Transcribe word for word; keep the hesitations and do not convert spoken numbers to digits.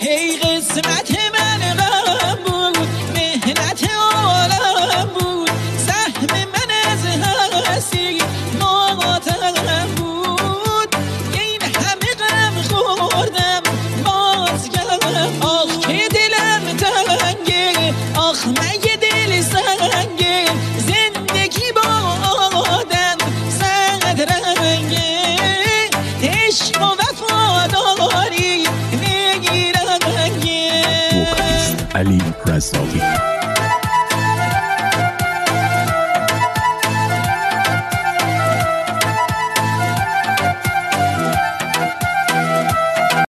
هی قسمت من غم بود، مهنت عالم بود، سهم من از هستی ماتم بود. این همه غم خوردم باز گم، آخ که دلم تنگه، آخ مگه دل سنگه، زندگی با آدم صد رنگه، عشق و وفاداری نگیرنگه. علی رزاقی